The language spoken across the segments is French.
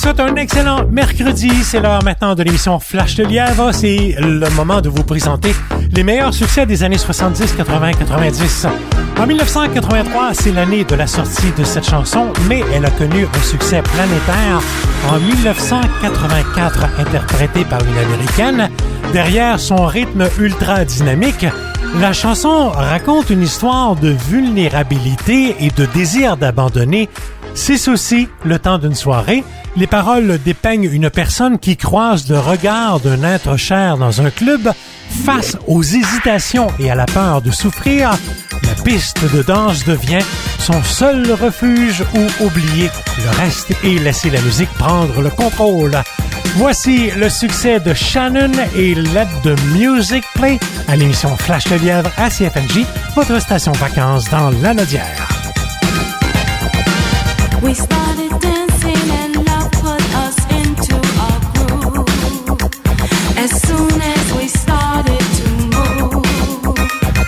souhaite un excellent mercredi. C'est l'heure maintenant de l'émission Flash de Lièvre. C'est le moment de vous présenter les meilleurs succès des années 70, 80, 90. En 1983, c'est l'année de la sortie de cette chanson, mais elle a connu un succès planétaire en 1984, interprétée par une Américaine. Derrière son rythme ultra dynamique, la chanson raconte une histoire de vulnérabilité et de désir d'abandonner ses soucis le temps d'une soirée. Les paroles dépeignent une personne qui croise le regard d'un être cher dans un club. Face aux hésitations et à la peur de souffrir, la piste de danse devient son seul refuge où oublier le reste et laisser la musique prendre le contrôle. Voici le succès de Shannon et Let the Music Play à l'émission Flash de Lièvre à CFNJ, votre station vacances dans la Nodière. We started dancing and love put us into our groove. As soon as we started to move,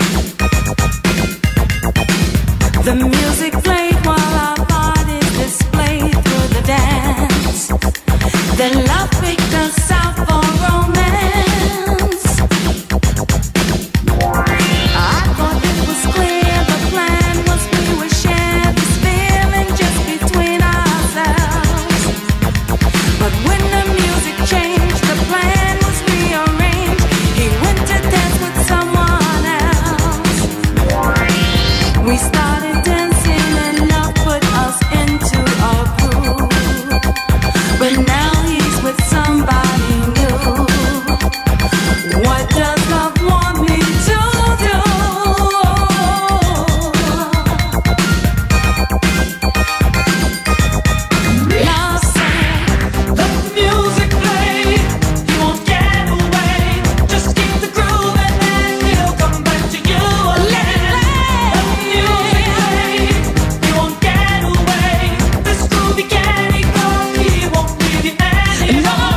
the music played while our bodies displayed through the dance. Then love picked us out for romance. I thought it was clear the plan was we would share this feeling just between ourselves. But when the music changed, the plan was rearranged. He went to dance with someone else. We started dancing and love put us into our groove. But now he's with somebody new. What does love want me to do? Love said, let the music play. You won't get away. Just keep the groove and then he'll come back to you again. Let the music play. You won't get away. This groovy candy club, he won't leave you anymore.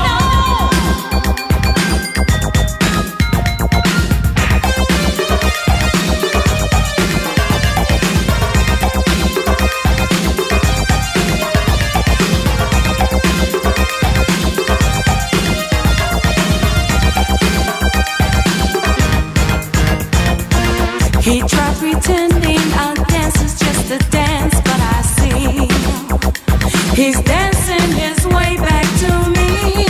He tried pretending our dance is just a dance, but I see he's dancing his way back to me.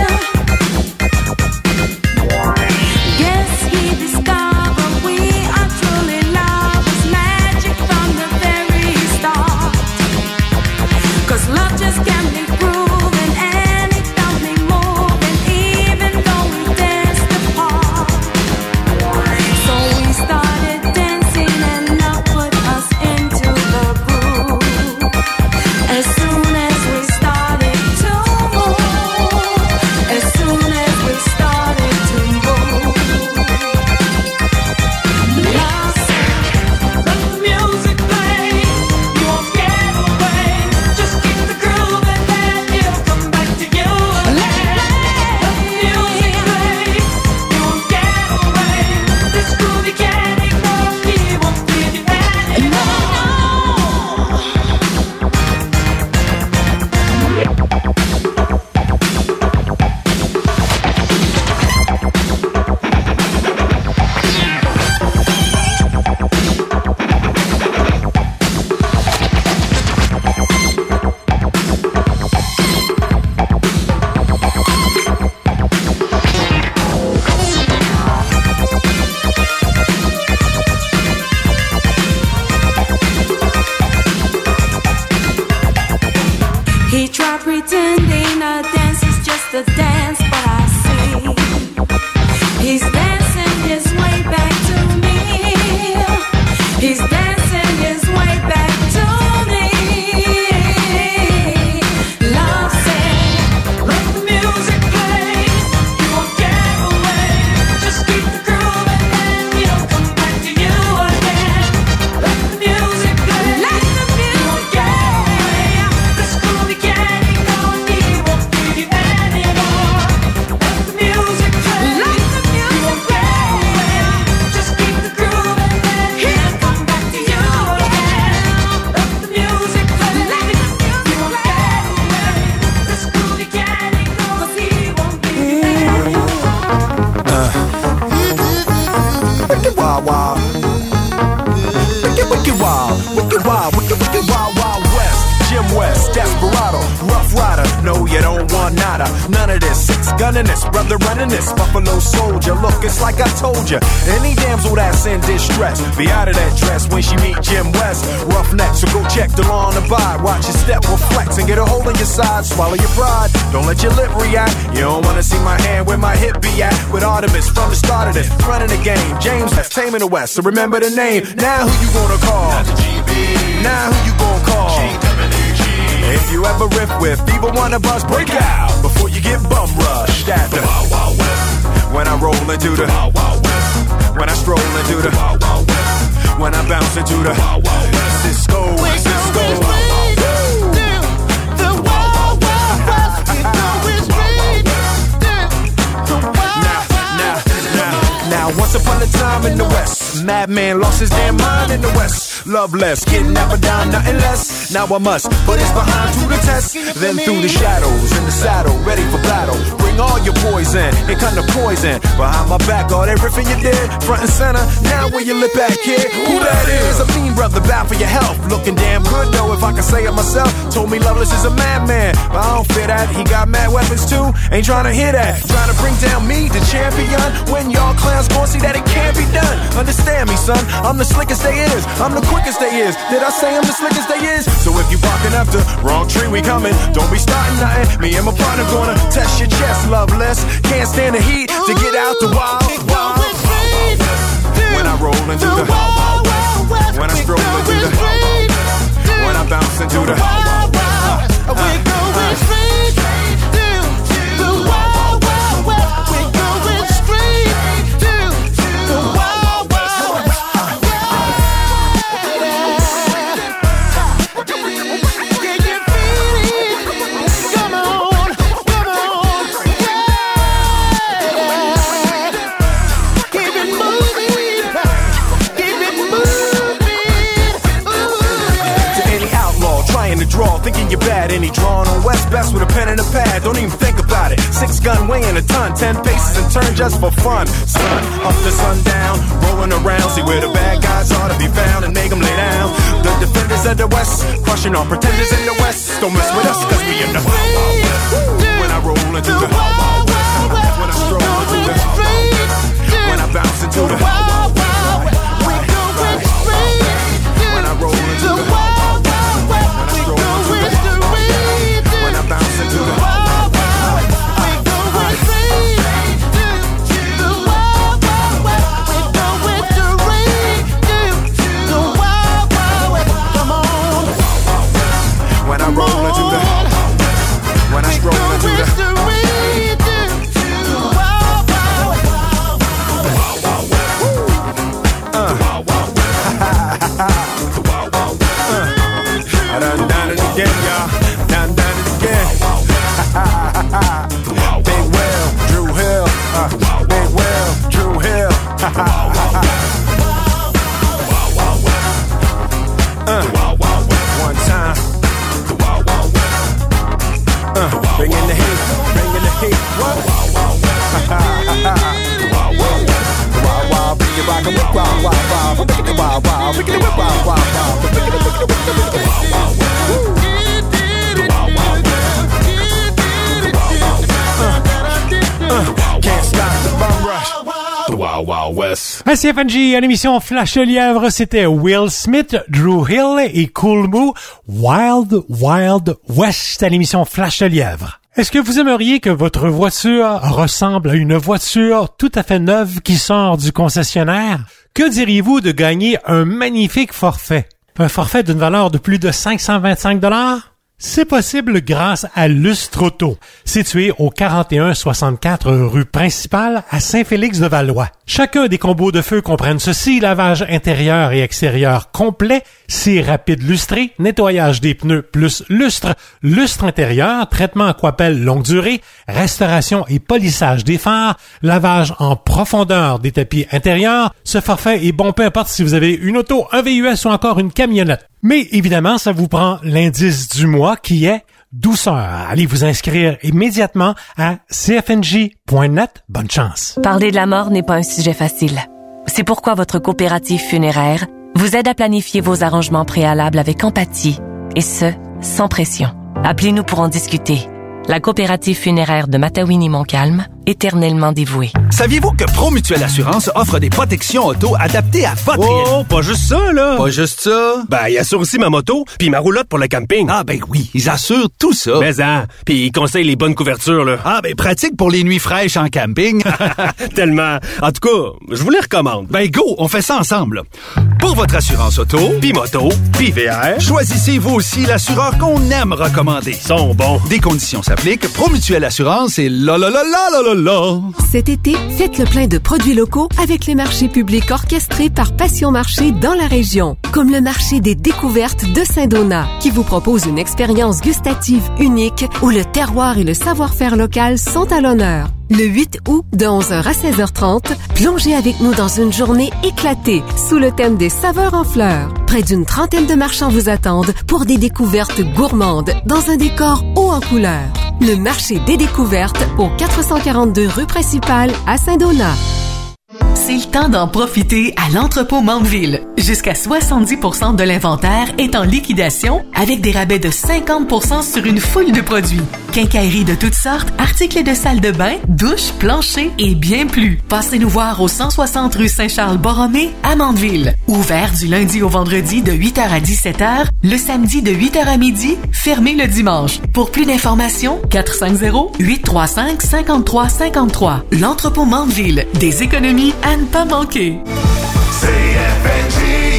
Yes, he discovered we are truly lovers, magic from the very start. 'Cause love just can't be proven and it don't be moving, even though we danced apart. So we started dancing and love put us into the groove. As soon as we started to move, as soon as we started to move, love said, let the music play. You won't get away. Just keep the groove and then he'll come back to you again. Let the music play. You won't get away. This groovy candy club, he won't leave you anymore. He tried pretending a dance is just a dance, but I see he's dancing his way back to me. He's dancing his way back to me. Love said, let the music play. You won't get away. Just keep the groove and then he'll come back to you again. Let the music play. Let the music get away. This groovy candy club, he won't leave you anymore. West, desperado, rough rider. No, you don't want nada. None of this. Six gunning this, brother running this. Buffalo soldier, look, it's like I told you. Any damsel that's in distress, be out of that dress when she meet Jim West. Roughneck, so go check the law on the bide. Watch your step reflex and get a hold on your side. Swallow your pride, don't let your lip react. You don't wanna see my hand where my hip be at. With Artemis from the start of this, running the game. James West, taming the West, so remember the name. Now who you gonna call? Not the GB. Now who you gonna call? If you ever riff with people wanna bust, break out before you get bum rushed at the Wild Wild West. When I roll into the Wild Wild West. When I stroll into the Wild Wild West. When I bounce into the Wild Wild West. Cisco, Cisco. The Wild Wild West. We're going straight to the Wild Wild West. Now, once upon a time in the West, madman lost his damn mind in the West. Love less, getting never down, nothing less. Now I must put his behind to the test. Then through the shadows, in the saddle, ready for battle. Bring all your poison, it come to poison. Behind my back, all that riffing you did, front and center. Now where you lip at, kid? Who that is? A mean brother, bad for your health. Looking damn good though, if I can say it myself. Told me Loveless is a madman, but I don't fear that. He got mad weapons too, ain't trying to hear that. Trying to bring down me, the champion. When y'all clowns gon' see that it can't be done. Understand me, son, I'm the slickest they is. I'm the quickest they is. Did I say I'm the slickest they is? So if you barking up the wrong tree, we coming. Don't be starting nothing. Me and my partner gonna test your chest, Loveless. Can't stand the heat to get out the wild, wild, wild West. When I roll into the wild, wild West. When I stroll into the wild, wild West. When I bounce into the wild, wild West. We're going straight to the wild, wild West. We're going straight to the wild, wild West. To draw, thinking you're bad, and he drawing on West best with a pen and a pad. Don't even think about it. 6 gun weighing a ton, 10 paces and turn just for fun. Sun up to sundown, rolling around, see where the bad guys are to be found and make them lay down. The defenders of the West, crushing all pretenders in the West. Don't mess with us, cause we in the Wild Wild West. When I roll into the Wild Wild West. When I stroll into the Wild Wild West. When I bounce into the Wild Wild West. We're going straight. When I roll into the Wild Wild West. When I bounce into the Wild Wild West, we're going straight to the Wild Wild West. We're going straight to the Wild Wild West. Come on. When I roll into the Wild Wild West, when I stroll into the Wild Wild I done it again, y'all. Done it again. Big Will, Drew Hill. Big Will, Drew Hill. One time. Bringing the heat, bringing the heat. What? Wow, wow, bring it back and whip, wow, wow, wow. Bring it wow, wow, bring it whip, wow, wow, wow. Bring it wow, wow. Can't stop the bum rush. The Wild Wild West. À CFNJ, à l'émission Flash de Lièvre, c'était Will Smith, Drew Hill et Cool Moo, Wild Wild West à l'émission Flash de Lièvre. Est-ce que vous aimeriez que votre voiture ressemble à une voiture tout à fait neuve qui sort du concessionnaire? Que diriez-vous de gagner un magnifique forfait? Un forfait d'une valeur de plus de 525 $? C'est possible grâce à Lustre Auto, situé au 4164 rue principale à Saint-Félix-de-Valois. Chacun des combos de feu comprennent ceci: lavage intérieur et extérieur complet, scie rapide lustrée, nettoyage des pneus plus lustre, lustre intérieur, traitement aquapelle longue durée, restauration et polissage des phares, lavage en profondeur des tapis intérieurs. Ce forfait est bon peu importe si vous avez une auto, un VUS ou encore une camionnette. Mais évidemment, ça vous prend l'indice du mois qui est douceur. Allez vous inscrire immédiatement à cfnj.net. Bonne chance. Parler de la mort n'est pas un sujet facile. C'est pourquoi votre coopérative funéraire vous aide à planifier vos arrangements préalables avec empathie, et ce, sans pression. Appelez-nous pour en discuter. La coopérative funéraire de Matawini-Montcalm, éternellement dévouée. Saviez-vous que Promutuelle Assurance offre des protections auto adaptées à votre Oh, pas juste ça, là! Pas juste ça? Ben, ils assurent aussi ma moto, puis ma roulotte pour le camping. Ah, ben oui, ils assurent tout ça. Mais puis ils conseillent les bonnes couvertures, là. Ah, ben pratique pour les nuits fraîches en camping. Tellement. En tout cas, je vous les recommande. Ben go, on fait ça ensemble. Là. Pour votre assurance auto, Puis moto, puis VR. choisissez vous aussi l'assureur qu'on aime recommander. Ils sont bons. Des conditions s'appliquent. Promutuelle Assurance et la. Cet été, faites le plein de produits locaux avec les marchés publics orchestrés par Passion Marché dans la région. Comme le marché des découvertes de Saint-Donat, qui vous propose une expérience gustative unique où le terroir et le savoir-faire local sont à l'honneur. Le 8 août, de 11h à 16h30, plongez avec nous dans une journée éclatée sous le thème des saveurs en fleurs. Près d'une trentaine de marchands vous attendent pour des découvertes gourmandes dans un décor haut en couleurs. Le marché des découvertes au 442 rue principale à Saint-Donat. C'est le temps d'en profiter à l'entrepôt Mandeville. Jusqu'à 70% de l'inventaire est en liquidation avec des rabais de 50% sur une foule de produits. Quincaillerie de toutes sortes, articles de salle de bain, douche, plancher et bien plus. Passez nous voir au 160 rue Saint-Charles-Borromée à Mandeville. Ouvert du lundi au vendredi de 8h à 17h, le samedi de 8h à midi, fermé le dimanche. Pour plus d'informations, 450-835-5353. L'entrepôt Mandeville, des économies à ne pas manquer. CFNG.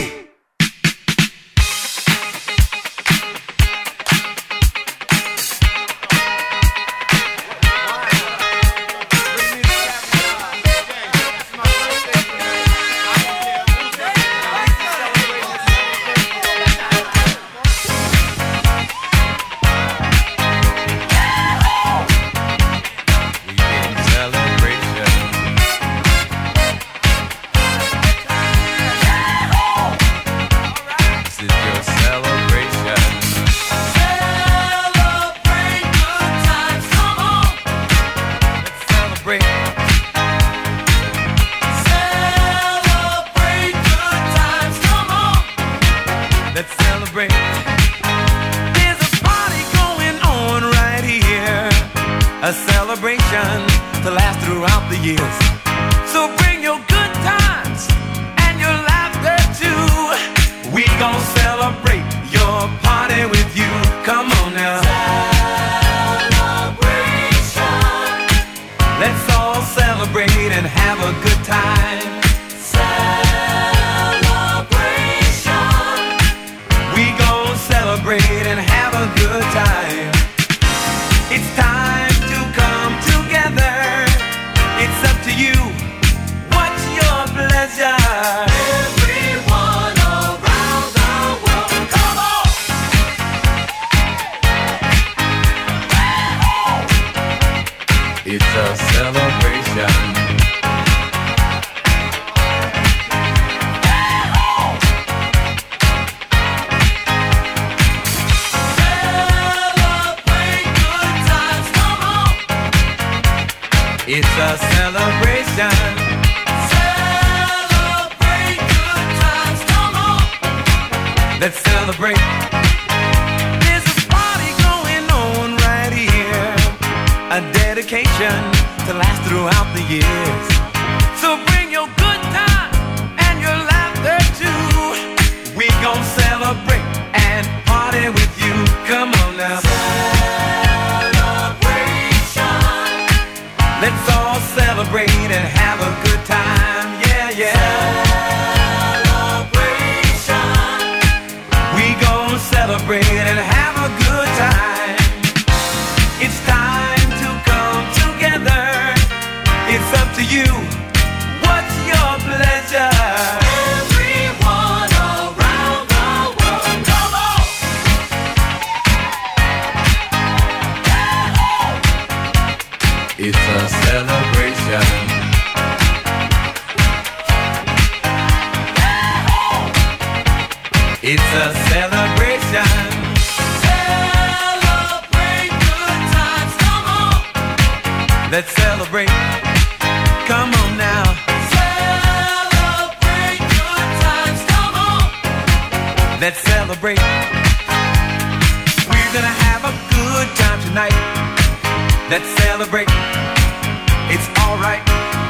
Let's celebrate. We We're gonna have a good time tonight. Let's celebrate. It's alright.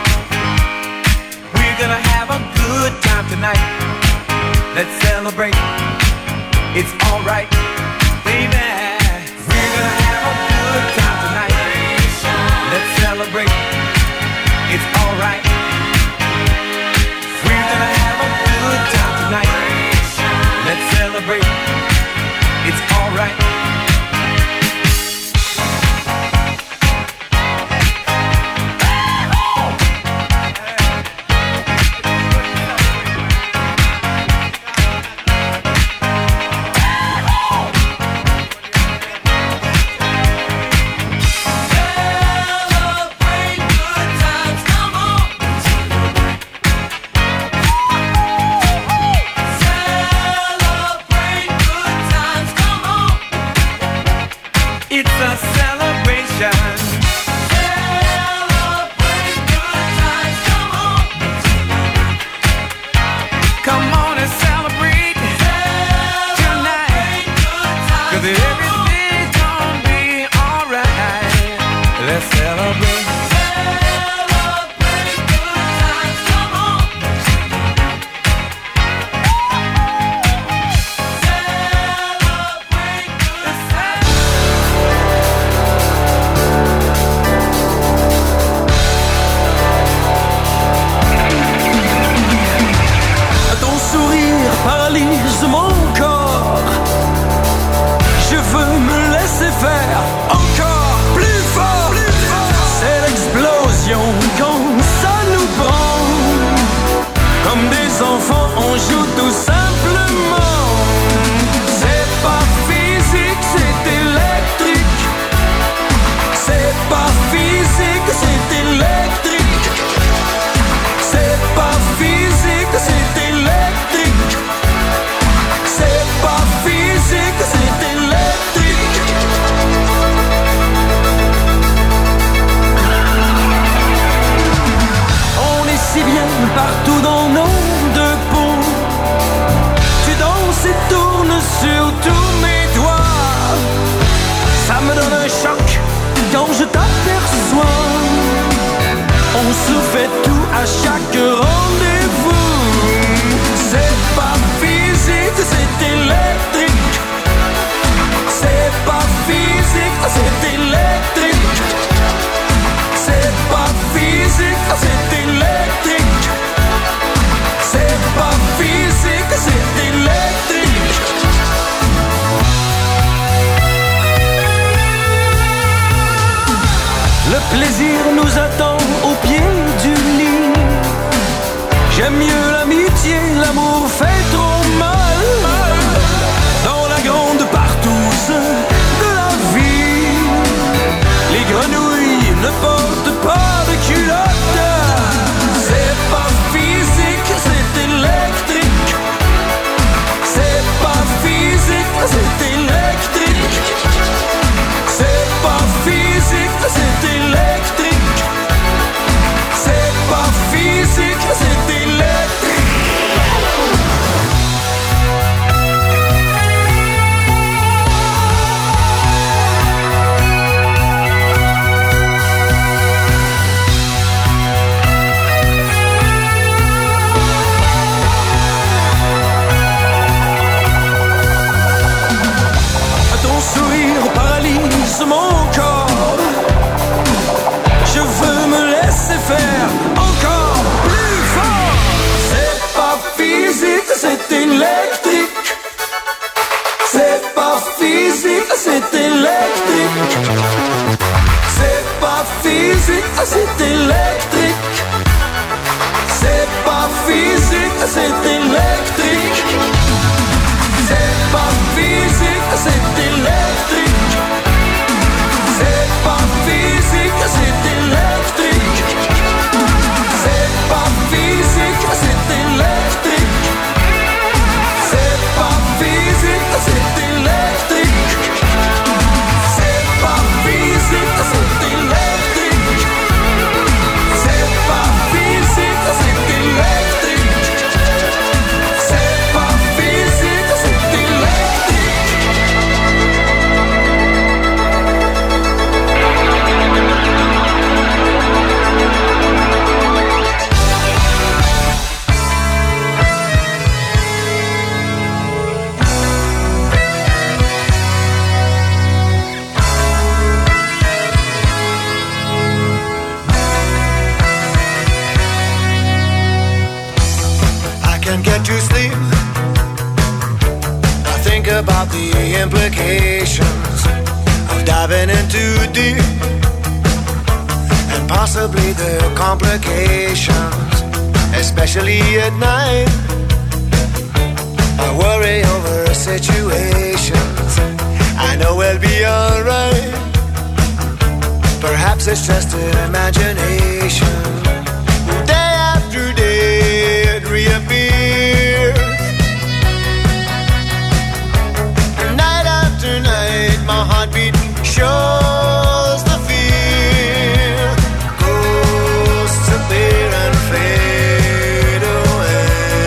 We're gonna have a good time tonight. Let's celebrate. It's alright. Baby, we're gonna have a good time tonight. Let's celebrate. It's alright. We're gonna have a good time tonight. Let's celebrate. It's alright. can't get to sleep. I think about the implications of diving in too deep, and possibly the complications, especially at night. I worry over situations I know we'll be alright. Perhaps it's just an imagination. Day after day it reappears. Night after night my heartbeat shows the fear. Ghosts appear and fade away.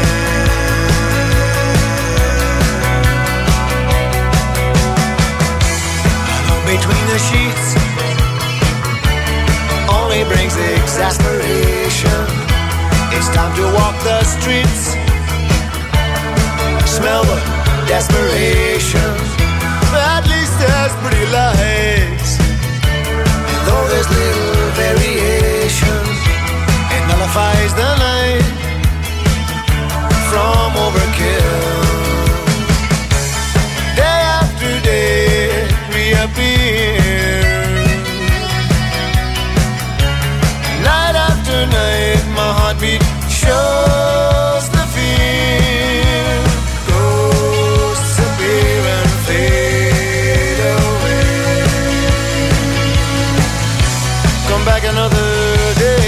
Alone between the sheets only brings exasperation. It's time to walk the streets, smell the desperation. At least there's pretty lights, and though there's little variation, it nullifies the night from overkill. Day after day it reappears. Night after night my heartbeat shows the fear. Ghosts appear and fade away. Come back another day.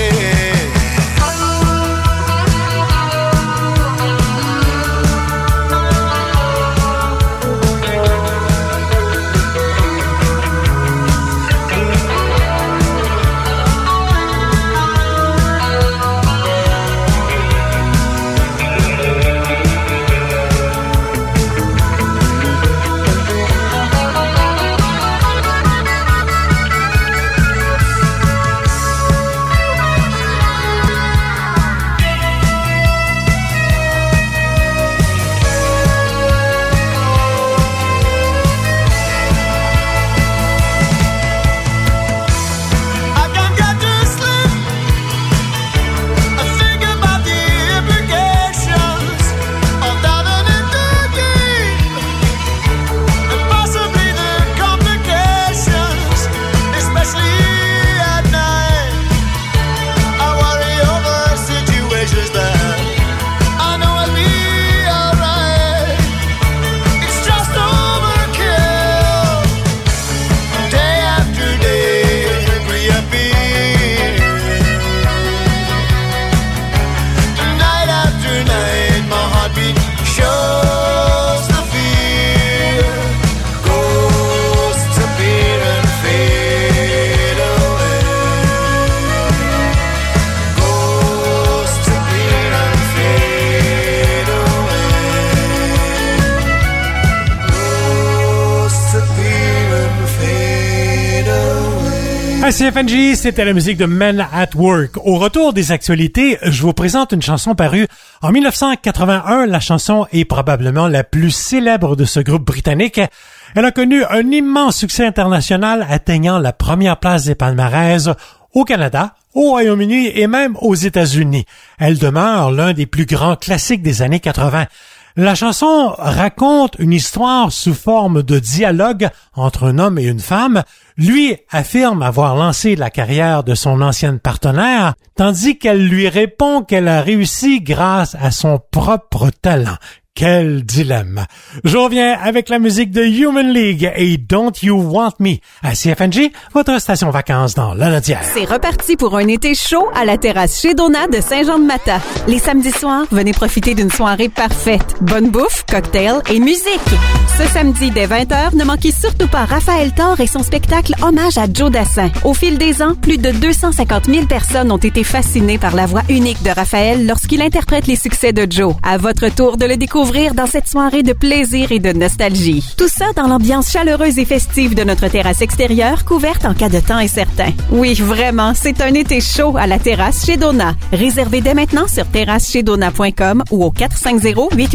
À CFNJ, c'était la musique de Men at Work. Au retour des actualités, je vous présente une chanson parue en 1981. La chanson est probablement la plus célèbre de ce groupe britannique. Elle a connu un immense succès international, atteignant la première place des palmarès au Canada, au Royaume-Uni et même aux États-Unis. Elle demeure l'un des plus grands classiques des années 80. La chanson raconte une histoire sous forme de dialogue entre un homme et une femme. Lui affirme avoir lancé la carrière de son ancienne partenaire, tandis qu'elle lui répond qu'elle a réussi grâce à son propre talent. Quel dilemme! Je reviens avec la musique de Human League et Don't You Want Me à CFNJ, votre station vacances dans la Nodière. C'est reparti pour un été chaud à la terrasse chez Donat de Saint-Jean-de-Mata. Les samedis soirs, venez profiter d'une soirée parfaite. Bonne bouffe, cocktails et musique. Ce samedi dès 20h, ne manquez surtout pas Raphaël Thor et son spectacle Hommage à Joe Dassin. Au fil des ans, plus de 250 000 personnes ont été fascinées par la voix unique de Raphaël lorsqu'il interprète les succès de Joe. À votre tour de le découvrir dans cette soirée de plaisir et de nostalgie. Tout ça dans l'ambiance chaleureuse et festive de notre terrasse extérieure, couverte en cas de temps incertain. Oui, vraiment, c'est un été chaud à la terrasse chez Donat. Réservez dès maintenant sur terrassechezdonat.com ou au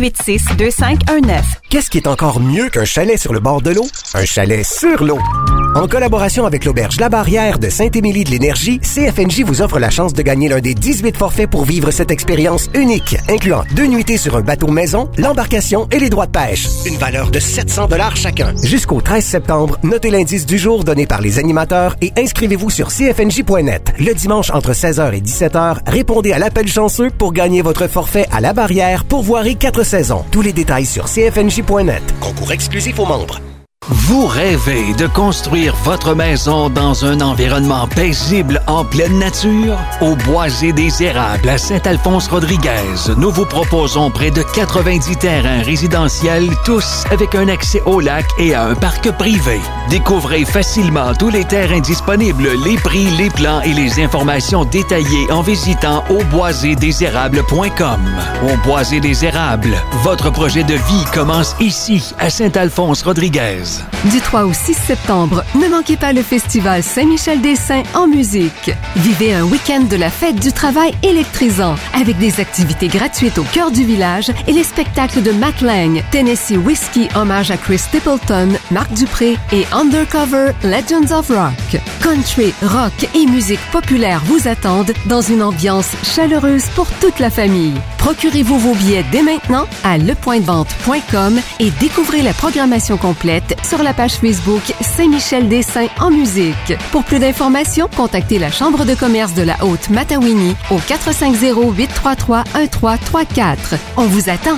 450-886-2519. Qu'est-ce qui est encore mieux qu'un chalet sur le bord de l'eau? Un chalet sur l'eau. En collaboration avec l'Auberge La Barrière de Saint-Émilie de l'Énergie, CFNJ vous offre la chance de gagner l'un des 18 forfaits pour vivre cette expérience unique, incluant 2 nuitées sur un bateau maison, l'embarcation et les droits de pêche. Une valeur de 700 $ chacun. Jusqu'au 13 septembre, notez l'indice du jour donné par les animateurs et inscrivez-vous sur cfnj.net. Le dimanche entre 16h et 17h, répondez à l'appel chanceux pour gagner votre forfait à La Barrière pour voirie 4 saisons. Tous les détails sur cfnj.net. Concours exclusif aux membres. Vous rêvez de construire votre maison dans un environnement paisible en pleine nature? Au Boisé des Érables à Saint-Alphonse-Rodriguez, nous vous proposons près de 90 terrains résidentiels, tous avec un accès au lac et à un parc privé. Découvrez facilement tous les terrains disponibles, les prix, les plans et les informations détaillées en visitant auboisédesérables.com. Au Boisé des Érables, votre projet de vie commence ici, à Saint-Alphonse-Rodriguez. Du 3 au 6 septembre, ne manquez pas le festival Saint-Michel-des-Saints en musique. Vivez un week-end de la fête du travail électrisant avec des activités gratuites au cœur du village et les spectacles de Matt Lang, Tennessee Whiskey hommage à Chris Stapleton, Marc Dupré et Undercover Legends of Rock. Country, rock et musique populaire vous attendent dans une ambiance chaleureuse pour toute la famille. Procurez-vous vos billets dès maintenant à lepointdevente.com et découvrez la programmation complète sur la page Facebook Saint-Michel-des-Saints en musique. Pour plus d'informations, contactez la Chambre de commerce de la Haute-Matawini au 450-833-1334. On vous attend!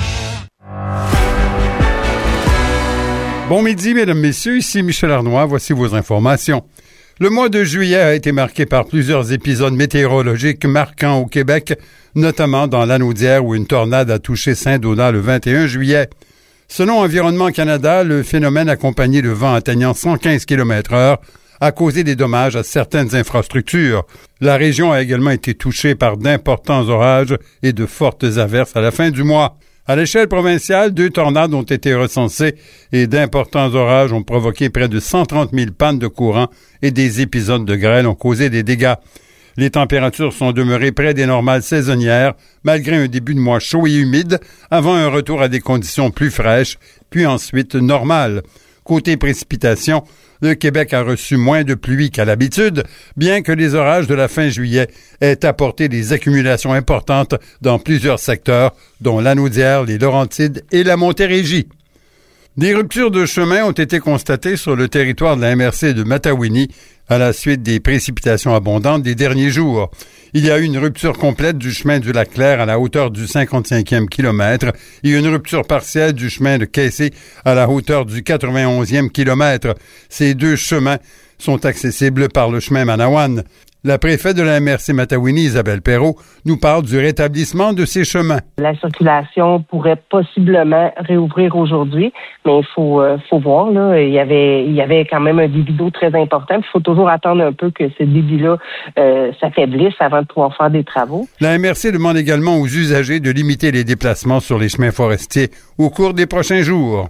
Bon midi, mesdames, messieurs, ici Michel Arnois, voici vos informations. Le mois de juillet a été marqué par plusieurs épisodes météorologiques marquants au Québec, notamment dans l'Anaudière où une tornade a touché Saint-Donat le 21 juillet. Selon Environnement Canada, le phénomène accompagné de vents atteignant 115 km/h a causé des dommages à certaines infrastructures. La région a également été touchée par d'importants orages et de fortes averses à la fin du mois. À l'échelle provinciale, 2 tornades ont été recensées et d'importants orages ont provoqué près de 130 000 pannes de courant et des épisodes de grêle ont causé des dégâts. Les températures sont demeurées près des normales saisonnières, malgré un début de mois chaud et humide, avant un retour à des conditions plus fraîches, puis ensuite normales. Côté précipitations, le Québec a reçu moins de pluie qu'à l'habitude, bien que les orages de la fin juillet aient apporté des accumulations importantes dans plusieurs secteurs, dont l'Anaudière, les Laurentides et la Montérégie. Des ruptures de chemin ont été constatées sur le territoire de la MRC de Matawini à la suite des précipitations abondantes des derniers jours. Il y a eu une rupture complète du chemin du Lac-Clair à la hauteur du 55e kilomètre et une rupture partielle du chemin de Kaycé à la hauteur du 91e kilomètre. Ces 2 chemins sont accessibles par le chemin Manawan. La préfète de la MRC Matawini, Isabelle Perrault, nous parle du rétablissement de ces chemins. La circulation pourrait possiblement réouvrir aujourd'hui, mais il faut voir. Là, il y avait quand même un débit d'eau très important. Il faut toujours attendre un peu que ce débit-là s'affaiblisse avant de pouvoir faire des travaux. La MRC demande également aux usagers de limiter les déplacements sur les chemins forestiers au cours des prochains jours.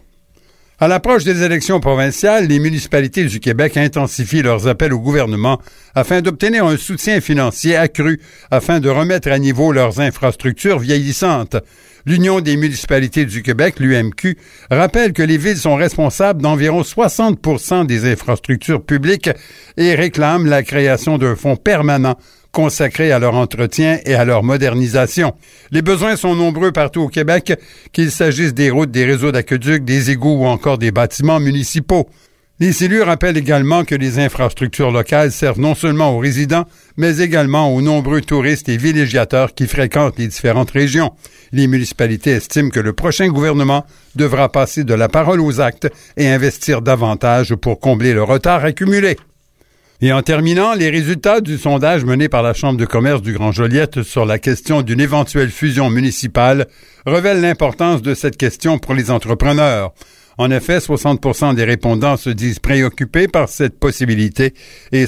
À l'approche des élections provinciales, les municipalités du Québec intensifient leurs appels au gouvernement afin d'obtenir un soutien financier accru afin de remettre à niveau leurs infrastructures vieillissantes. L'Union des municipalités du Québec, l'UMQ, rappelle que les villes sont responsables d'environ 60% des infrastructures publiques et réclame la création d'un fonds permanent consacrés à leur entretien et à leur modernisation. Les besoins sont nombreux partout au Québec, qu'il s'agisse des routes, des réseaux d'aqueducs, des égouts ou encore des bâtiments municipaux. Les élus rappellent également que les infrastructures locales servent non seulement aux résidents, mais également aux nombreux touristes et villégiateurs qui fréquentent les différentes régions. Les municipalités estiment que le prochain gouvernement devra passer de la parole aux actes et investir davantage pour combler le retard accumulé. Et en terminant, les résultats du sondage mené par la Chambre de commerce du Grand-Joliette sur la question d'une éventuelle fusion municipale révèlent l'importance de cette question pour les entrepreneurs. En effet, 60% des répondants se disent préoccupés par cette possibilité et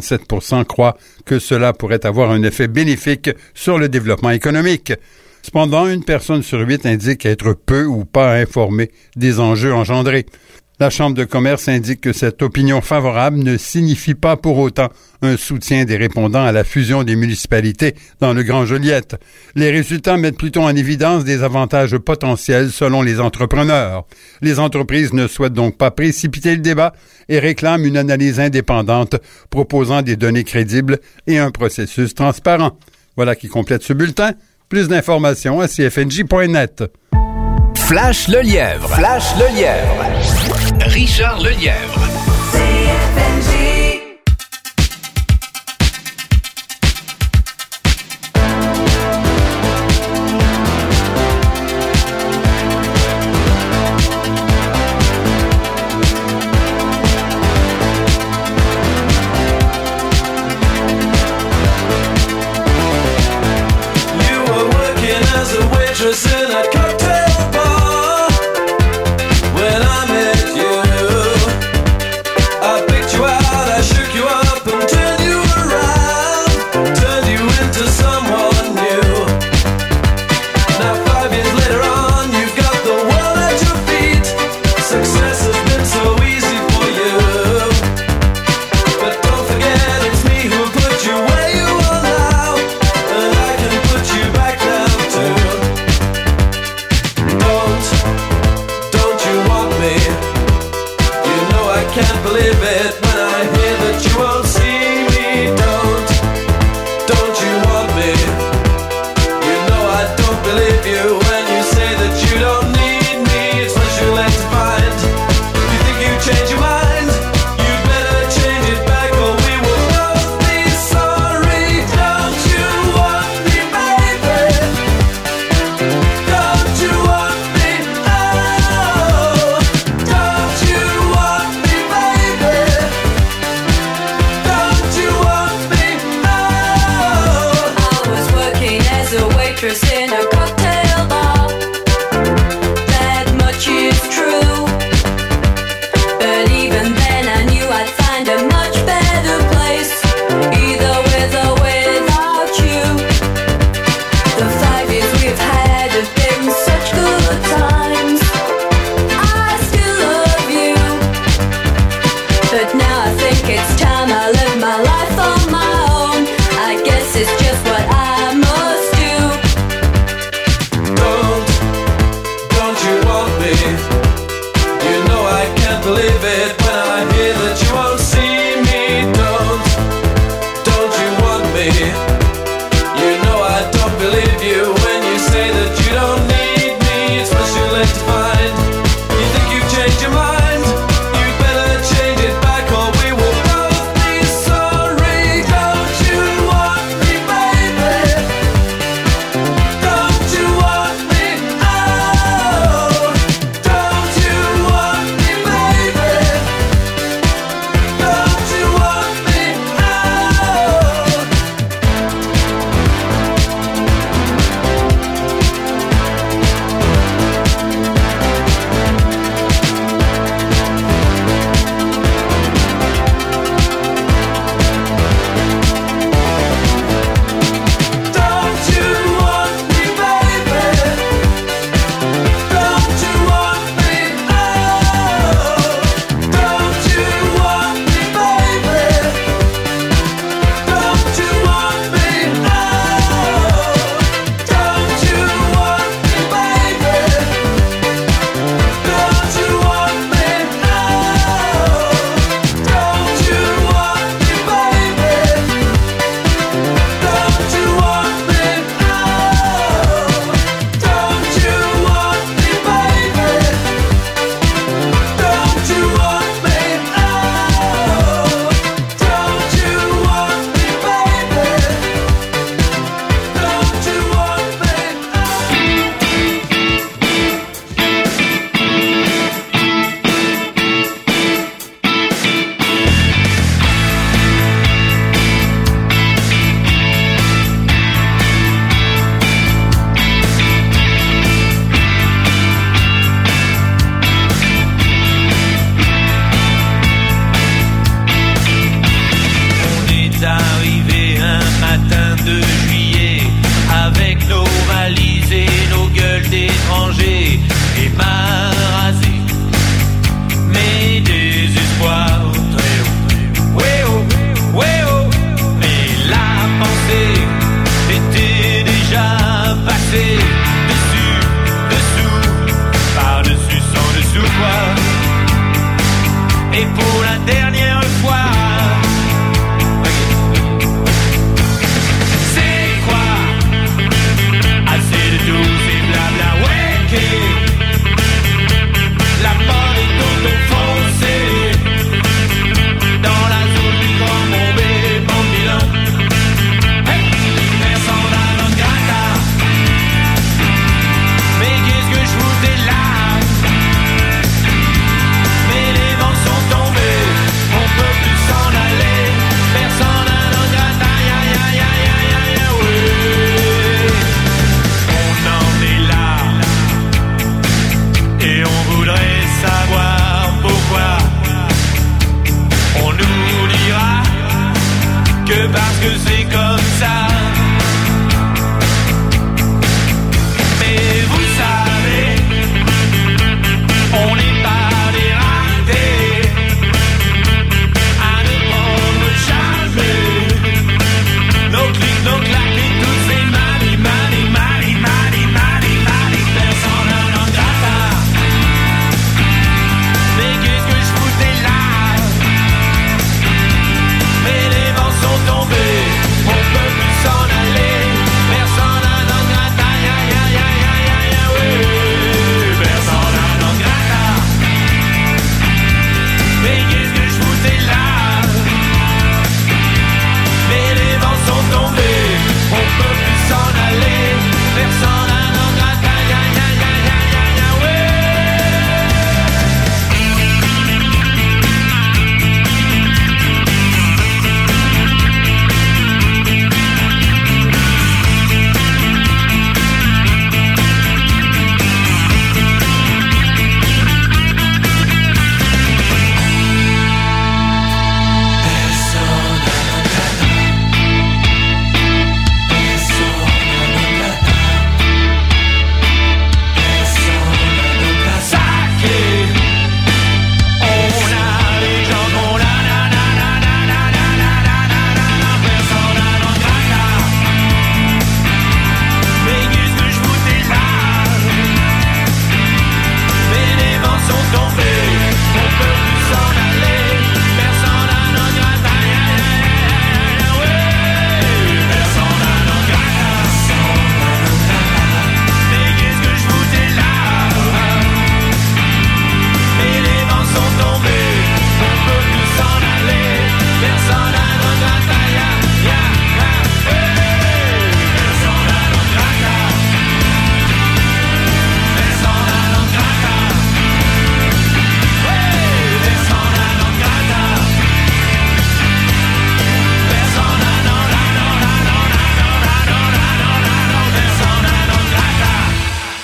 67% croient que cela pourrait avoir un effet bénéfique sur le développement économique. Cependant, 1 personne sur 8 indique être peu ou pas informée des enjeux engendrés. La Chambre de commerce indique que cette opinion favorable ne signifie pas pour autant un soutien des répondants à la fusion des municipalités dans le Grand Joliette. Les résultats mettent plutôt en évidence des avantages potentiels selon les entrepreneurs. Les entreprises ne souhaitent donc pas précipiter le débat et réclament une analyse indépendante proposant des données crédibles et un processus transparent. Voilà qui complète ce bulletin. Plus d'informations à cfnj.net. Flash le lièvre. Flash le lièvre. Richard Lelièvre. You were working as a waitress in a cocktail bar. When I met you, I picked you out, I shook you up and turned you around, turned you into someone new. Now 5 years later on, you've got the world at your feet. Success has been so easy for you, but don't forget it's me who put you where you are now, and I can put you back down too.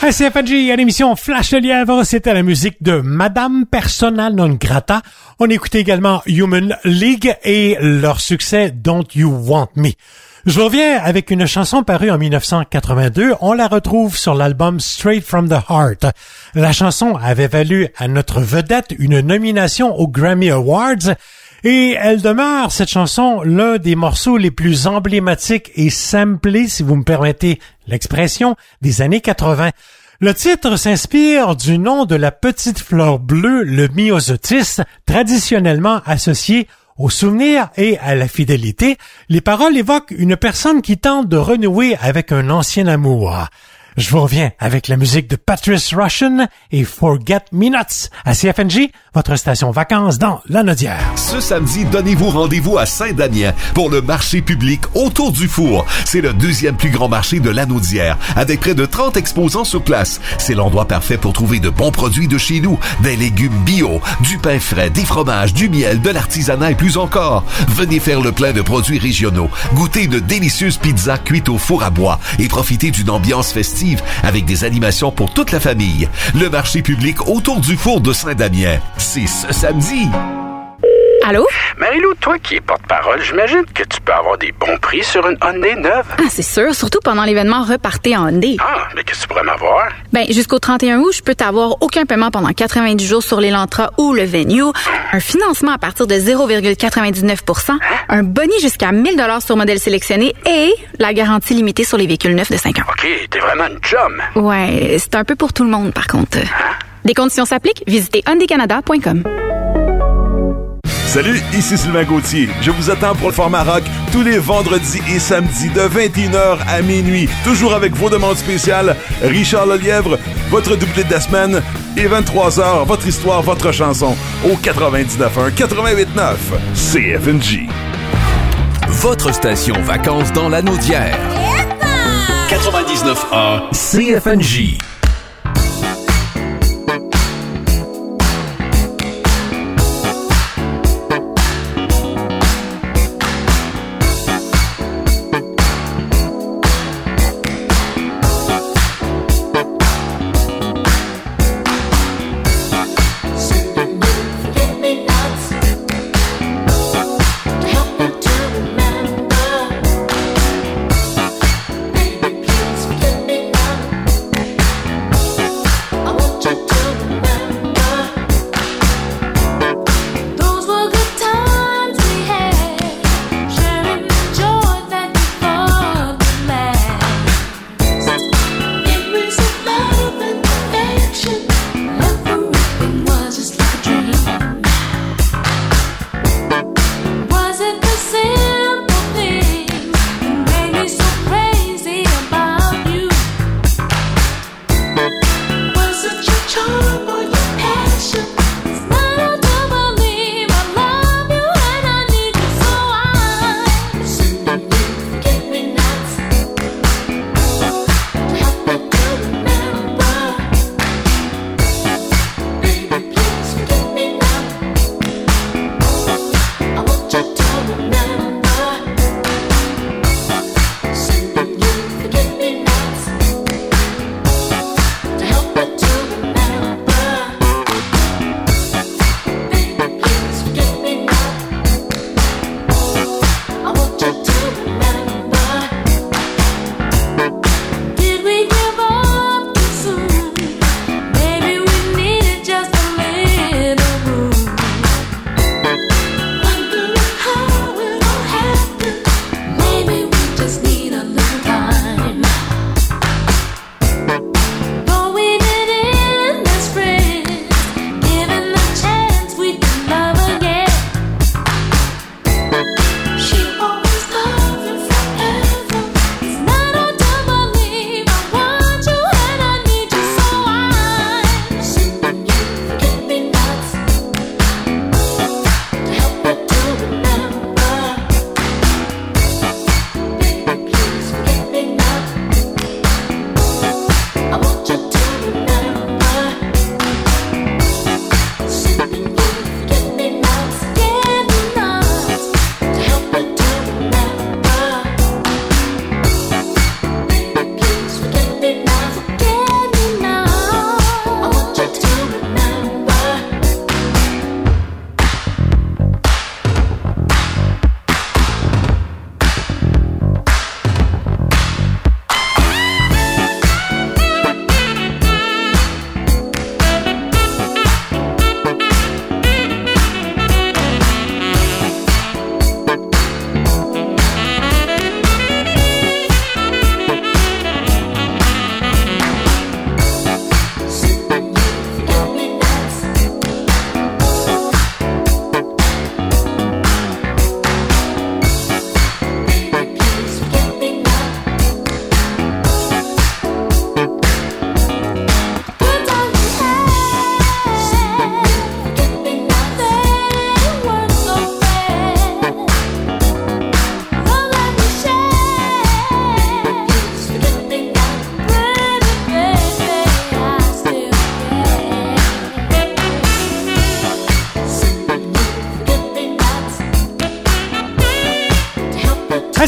À CFNJ, à l'émission Flash le Lièvre, c'était la musique de Madame Persona Non Grata. On écoutait également Human League et leur succès Don't You Want Me. Je reviens avec une chanson parue en 1982. On la retrouve sur l'album Straight from the Heart. La chanson avait valu à notre vedette une nomination aux Grammy Awards et elle demeure, cette chanson, l'un des morceaux les plus emblématiques et samplés, si vous me permettez l'expression, des années 80. Le titre s'inspire du nom de la petite fleur bleue, le myosotis, traditionnellement associé au souvenir et à la fidélité. Les paroles évoquent une personne qui tente de renouer avec un ancien amour. Je vous reviens avec la musique de Patrice Rushen et Forget Me Nots à CFNJ, votre station vacances dans Lanaudière. Ce samedi, donnez-vous rendez-vous à Saint-Damien pour le marché public Autour du Four. C'est le deuxième plus grand marché de Lanaudière, avec près de 30 exposants sur place. C'est l'endroit parfait pour trouver de bons produits de chez nous, des légumes bio, du pain frais, des fromages, du miel, de l'artisanat et plus encore. Venez faire le plein de produits régionaux, goûter une délicieuse pizza cuite au four à bois et profiter d'une ambiance festive avec des animations pour toute la famille. Le marché public Autour du Four de Saint-Damien. C'est ce samedi. Allô? Marie-Lou, toi qui es porte-parole, j'imagine que tu peux avoir des bons prix sur une Hyundai neuve. Ah, c'est sûr, surtout pendant l'événement Repartez en Hyundai. Ah, mais qu'est-ce que tu pourrais m'avoir? Ben, jusqu'au 31 août, je peux t'avoir aucun paiement pendant 90 jours sur l'Elantra ou le Venue, un financement à partir de 0,99%, un boni jusqu'à 1000 $ sur modèle sélectionné et la garantie limitée sur les véhicules neufs de 5 ans. OK, t'es vraiment une chum. Ouais, c'est un peu pour tout le monde, par contre. Des conditions s'appliquent, visitez hyundaicanada.com. Salut, ici Sylvain Gauthier. Je vous attends pour le format rock tous les vendredis et samedis de 21h à minuit. Toujours avec vos demandes spéciales, Richard Lelièvre, votre doublé de la semaine, et 23h, votre histoire, votre chanson, au 99.1, 88.9, CFNJ. Votre station vacances dans Lanaudière. 99.1, CFNJ.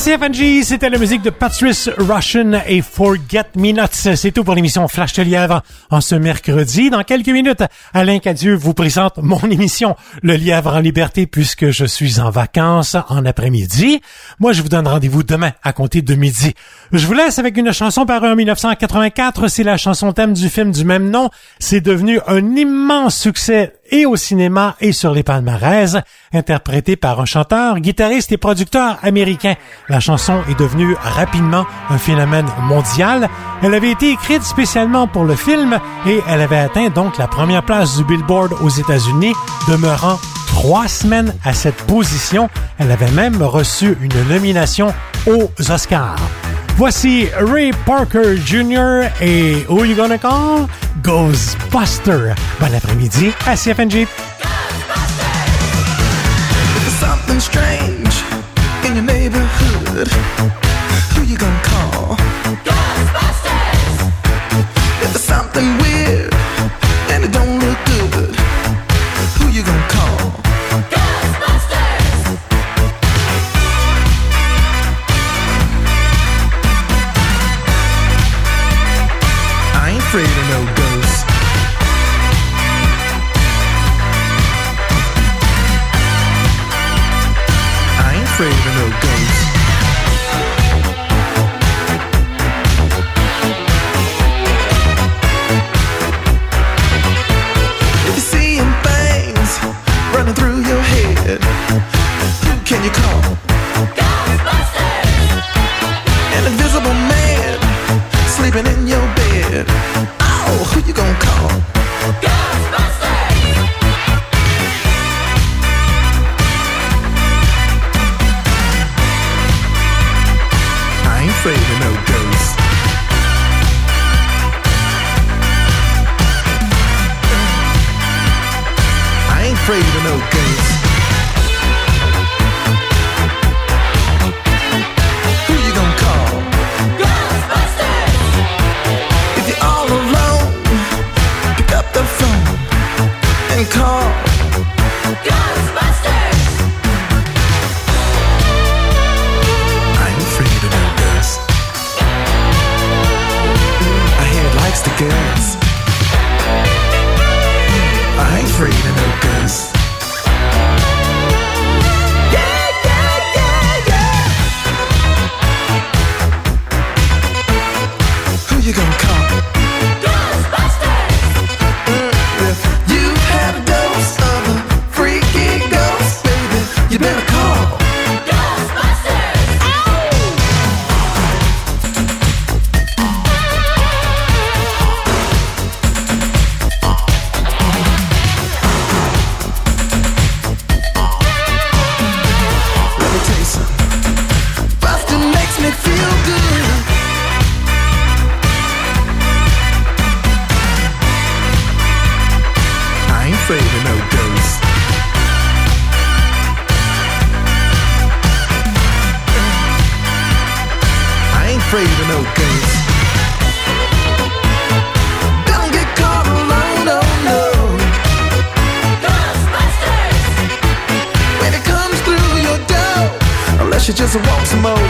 CFNJ, c'était la musique de Patrice Rushen et Forget Me Nots. C'est tout pour l'émission Flash de Lièvre en ce mercredi. Dans quelques minutes, Alain Cadieux vous présente mon émission Le Lièvre en liberté puisque je suis en vacances en après-midi. Moi, je vous donne rendez-vous demain à compter de midi. Je vous laisse avec une chanson parue en 1984. C'est la chanson thème du film du même nom. C'est devenu un immense succès et au cinéma et sur les palmarès, interprété par un chanteur, guitariste et producteur américain. La chanson est devenue rapidement un phénomène mondial. Elle avait été écrite spécialement pour le film et elle avait atteint donc la première place du Billboard aux États-Unis, demeurant 3 semaines à cette position. Elle avait même reçu une nomination aux Oscars. Voici Ray Parker Jr. et Who You Gonna Call? Ghostbuster. Bon après-midi à CFNJ. Something strange in your neighborhood. Who you gonna call? Ghostbusters! If there's something weird and it don't look good, who you gonna call? Ghostbusters! I ain't afraid of no ghosts. Afraid of no ghosts. If you're seeing things running through your head, who can you call? Ghostbusters! An invisible man sleeping in your bed. Oh, who you gonna call? Ghostbusters! Afraid of no ghosts. I ain't afraid of no ghosts. Who you gonna call? Ghostbusters! If you're all alone, pick up the phone and call Ghostbusters! I ain't afraid of no ghosts. Likes the girls. I ain't afraid of no ghosts. Yeah, yeah, yeah, yeah. Who you gonna call? Ghostbusters! If you have a dose of a freaky ghost, baby, you better call Ghostbusters! Afraid of no ghosts. I ain't afraid of no ghosts. Don't get caught alone, oh no. Ghostbusters! When it comes through your door, unless you just want some more.